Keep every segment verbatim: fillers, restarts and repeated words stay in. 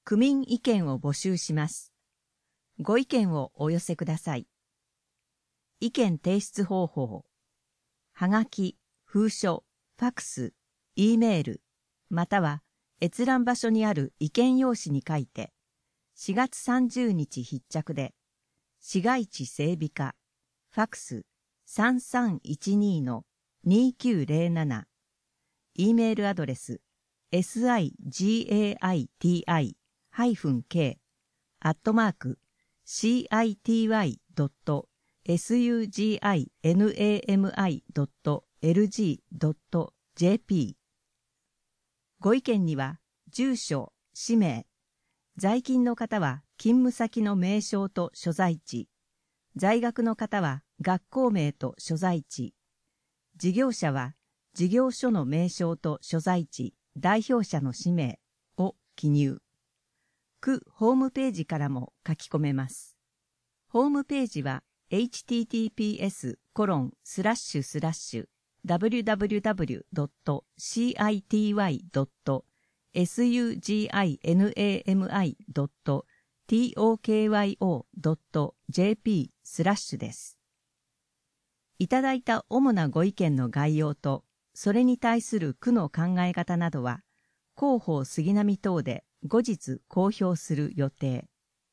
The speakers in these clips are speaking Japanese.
区民意見を募集します。ご意見をお寄せください。意見提出方法。はがき、封書、ファクス、Eメール、または閲覧場所にある意見用紙に書いて、しがつさんじゅうにち必着で、市街地整備課、ファクス さんさんいちに のにきゅうぜろなな、Eメールアドレス シガイティ -k アットマーク シーアイティーワイ ドット スグナミ ドット エルジー ドット ジェーピー。 ご意見には住所、氏名、在勤の方は勤務先の名称と所在地、在学の方は学校名と所在地、事業者は事業所の名称と所在地、代表者の氏名を記入。区ホームページからも書き込めます。ホームページは エイチティーティーピーエスコロンスラッシュスラッシュダブリューダブリューダブリュードットシーアイティーワイドットエスユージーアイエヌエーエムアイドットトクヨドットジェーピースラッシュです。いただいた主なご意見の概要と、それに対する区の考え方などは、広報杉並等で後日公表する予定。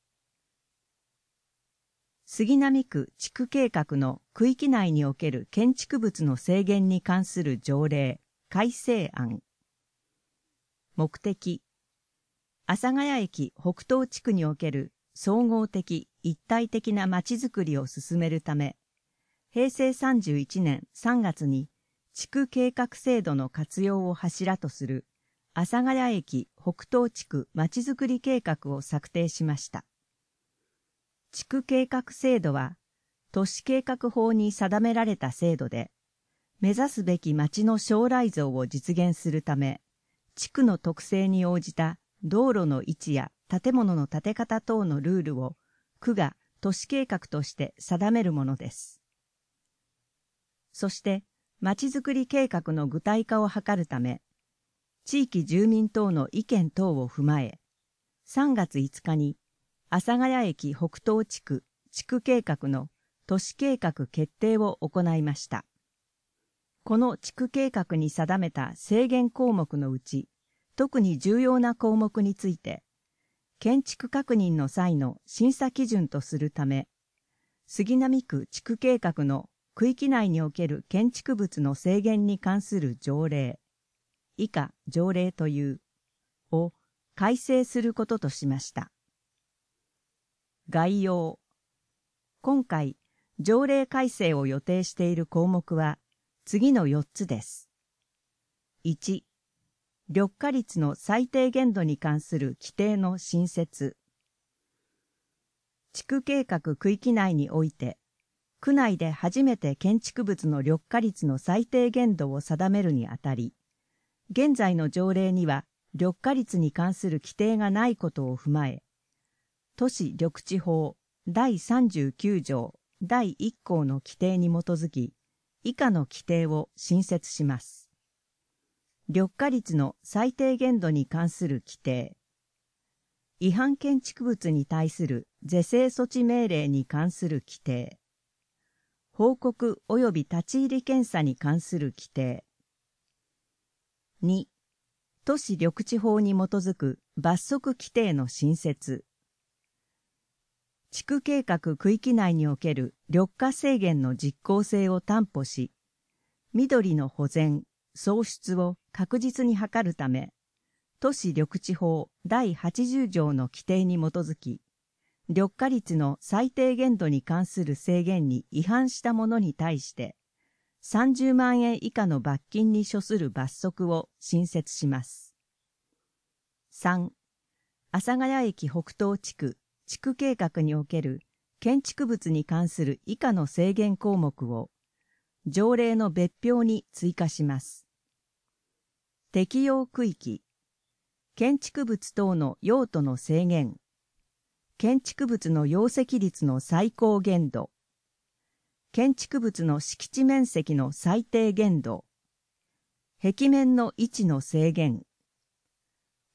杉並区地区計画の区域内における建築物の制限に関する条例改正案。目的、阿佐ヶ谷駅北東地区における総合的一体的なまちづくりを進めるため、へいせいさんじゅういちねんさんがつに地区計画制度の活用を柱とする阿佐ヶ谷駅北東地区まちづくり計画を策定しました。地区計画制度は都市計画法に定められた制度で、目指すべき町の将来像を実現するため、地区の特性に応じた道路の位置や建物の建て方等のルールを区が都市計画として定めるものです。そして、まちづくり計画の具体化を図るため、地域住民等の意見等を踏まえ、さんがついつかに阿佐ヶ谷駅北東地区地区計画の都市計画決定を行いました。この地区計画に定めた制限項目のうち、特に重要な項目について、建築確認の際の審査基準とするため、杉並区地区計画の区域内における建築物の制限に関する条例、以下条例という、を改正することとしました。概要。今回、条例改正を予定している項目は、次のよっつです。いち、緑化率の最低限度に関する規定の新設。地区計画区域内において、区内で初めて建築物の緑化率の最低限度を定めるにあたり、現在の条例には緑化率に関する規定がないことを踏まえ、都市緑地法だいさんじゅうきゅうじょうだいいっこうの規定に基づき、以下の規定を新設します。緑化率の最低限度に関する規定。違反建築物に対する是正措置命令に関する規定。報告及び立ち入り検査に関する規定。に、都市緑地法に基づく罰則規定の新設。地区計画区域内における緑化制限の実効性を担保し、緑の保全、創出を確実に図るため、都市緑地法だいはちじゅうじょうの規定に基づき、緑化率の最低限度に関する制限に違反した者に対して、さんじゅうまんえん以下の罰金に処する罰則を新設します。さん、阿佐ヶ谷駅北東地区地区計画における建築物に関する以下の制限項目を条例の別表に追加します。適用区域、建築物等の用途の制限、建築物の容積率の最高限度、建築物の敷地面積の最低限度、壁面の位置の制限、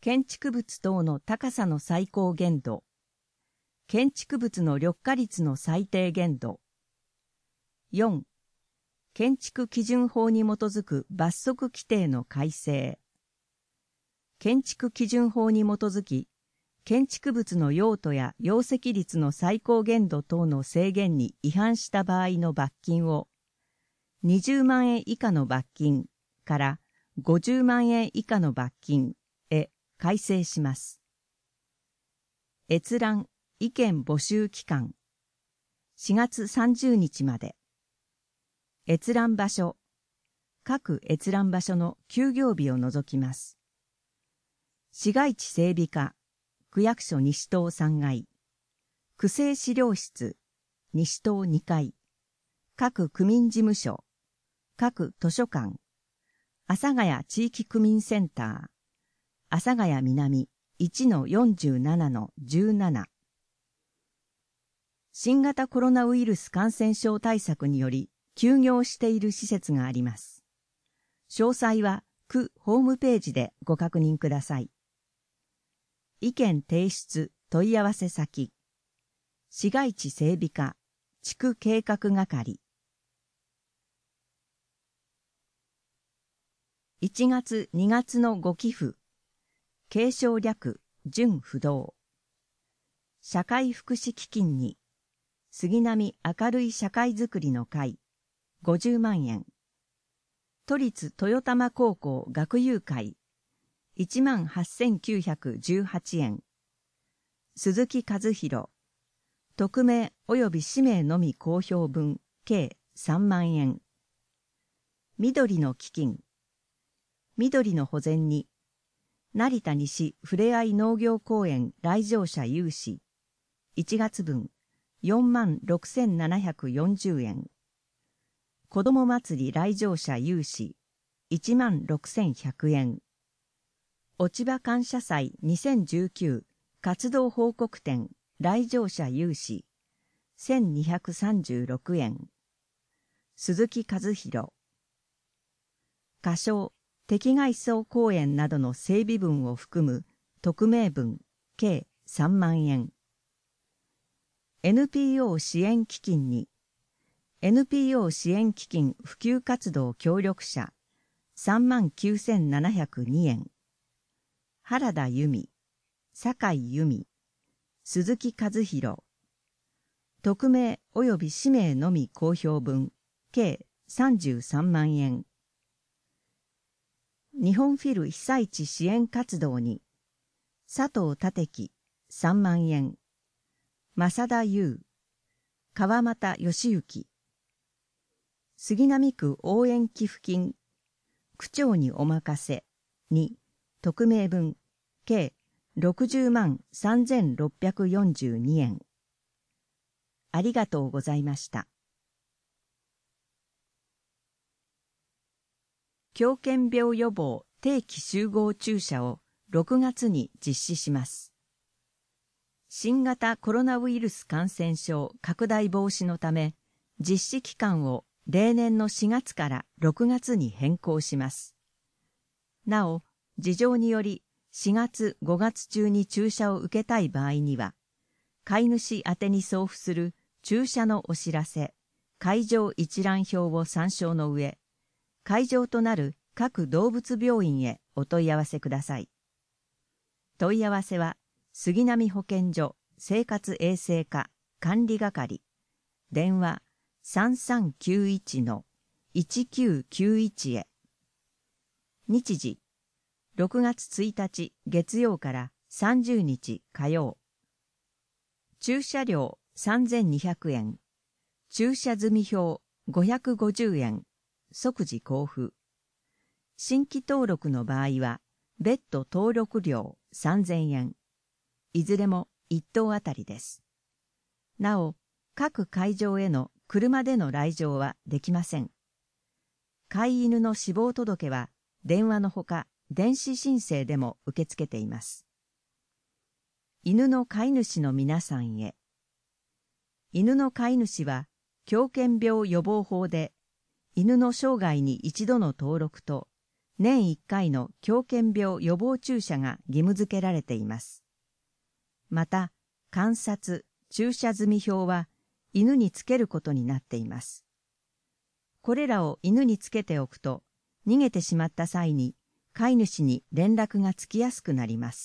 建築物等の高さの最高限度、建築物の緑化率の最低限度。よん、建築基準法に基づく罰則規定の改正。建築基準法に基づき、建築物の用途や容積率の最高限度等の制限に違反した場合の罰金を、にじゅうまんえん以下の罰金からごじゅうまんえん以下の罰金へ改正します。閲覧・意見募集期間しがつさんじゅうにちまで。閲覧場所、各閲覧場所の休業日を除きます。市街地整備課、区役所西棟さんがい、区政資料室、西棟にかい、各区民事務所、各図書館、阿佐ヶ谷地域区民センター、阿佐ヶ谷南 いちのよんじゅうななのじゅうなな。新型コロナウイルス感染症対策により休業している施設があります。詳細は区ホームページでご確認ください。意見提出問い合わせ先、市街地整備課地区計画係。いちがつにがつのご寄付、継承略準不動。社会福祉基金に杉並明るい社会づくりの会ごじゅうまんえん。都立豊玉高校学友会いちまんはっせんきゅうひゃくじゅうはちえん。鈴木和弘、匿名及び氏名のみ公表分計さんまんえん。緑の基金、緑の保全に、成田西ふれあい農業公園来場者有志いちがつぶんよんまんろくせんななひゃくよんじゅうえん。子ども祭り来場者有志いちまんろくせんひゃくえん。落葉感謝祭にせんじゅうきゅう活動報告展来場者有志せんにひゃくさんじゅうろくえん。鈴木和弘。仮称敵外層公園などの整備分を含む匿名分計さんまんえん。エヌピーオー 支援基金に エヌピーオー 支援基金普及活動協力者さんまんきゅうせんななひゃくにえん。原田由美、酒井由美、鈴木和弘。匿名及び氏名のみ公表分計さんじゅうさんまんえん。日本フィル被災地支援活動に佐藤立樹さんまんえん。正田優、川又義行。杉並区応援寄付金区長にお任せに匿名分計ろくじゅうまんさんぜんろっぴゃくよんじゅうにえん。ありがとうございました。狂犬病予防定期集合注射をろくがつに実施します。新型コロナウイルス感染症拡大防止のため、実施期間を例年のしがつからろくがつに変更します。なお、事情によりしがつ、ごがつ中に注射を受けたい場合には、飼い主宛てに送付する注射のお知らせ、会場一覧表を参照の上、会場となる各動物病院へお問い合わせください。問い合わせは、杉並保健所生活衛生課管理係、電話さんさんきゅういちのいちきゅうきゅういちへ。日時、ろくがつついたち月曜からさんじゅうにち火曜。駐車料さんぜんにひゃくえん、駐車済表ごひゃくごじゅうえん、即時交付。新規登録の場合は、別途登録料さんぜんえん。いずれもいっとうあたりです。なお、各会場への車での来場はできません。飼い犬の死亡届は、電話のほか、電子申請でも受け付けています。犬の飼い主の皆さんへ。犬の飼い主は、狂犬病予防法で、犬の生涯に一度の登録と、 年いっかいの狂犬病予防注射が義務付けられています。また、観察、注射済み表は犬につけることになっています。これらを犬につけておくと、逃げてしまった際に飼い主に連絡がつきやすくなります。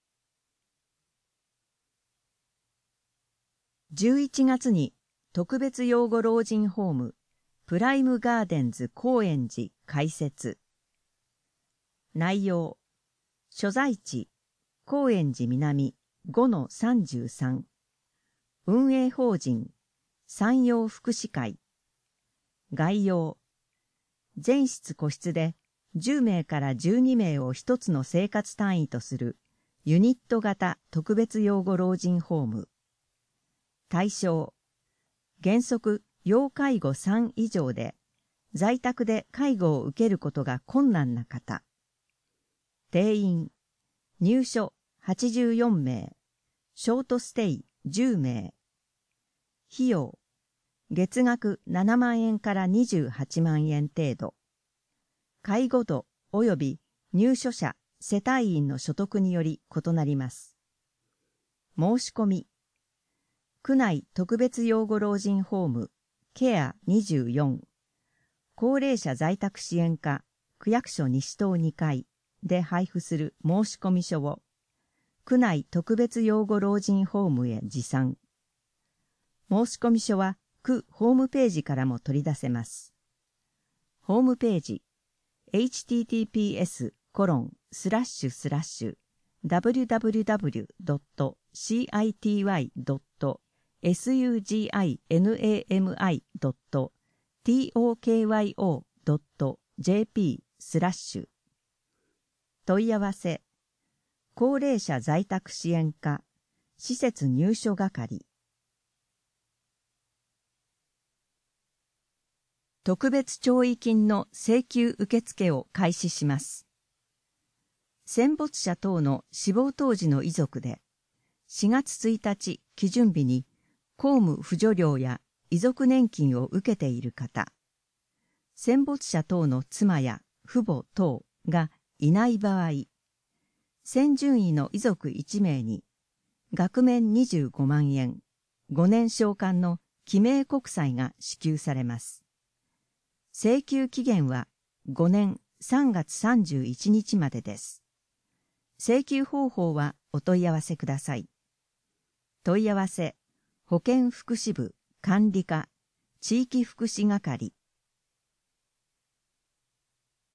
じゅういちがつに特別養護老人ホームプライムガーデンズ高円寺開設。内容、所在地高円寺南 ごのさんじゅうさん、運営法人山陽福祉会。概要、全室個室でじゅうめいからじゅうにめいを一つの生活単位とするユニット型特別養護老人ホーム。対象、原則要介護さん以上で在宅で介護を受けることが困難な方。定員、入所はちじゅうよんめい、ショートステイじゅうめい。費用、月額ななまんえんからにじゅうはちまんえん程度。介護度及び入所者、世帯員の所得により異なります。申し込み、区内特別養護老人ホームケアにじゅうよん、高齢者在宅支援課区役所西棟にかいで配布する申込書を区内特別養護老人ホームへ持参。申込書は区ホームページからも取り出せます。ホームページ エイチティーティーピーエスコロンスラッシュスラッシュダブリュダブリュダブリュドットシーアイティーワイドットエスユージーアイエヌエーエムアイドットトーキョードットジェーピースラッシュ。問い合わせ、高齢者在宅支援課施設入所係。特別弔慰金の請求受付を開始します。戦没者等の死亡当時の遺族で、しがつついたち基準日に公務扶助料や遺族年金を受けている方、戦没者等の妻や父母等がいない場合、戦順位の遺族いちめいに額面にじゅうごまんえん、ごねん償還の記名国債が支給されます。請求期限はごねんさんがつさんじゅういちにちまでです。請求方法はお問い合わせください。問い合わせ、保健福祉部管理課地域福祉係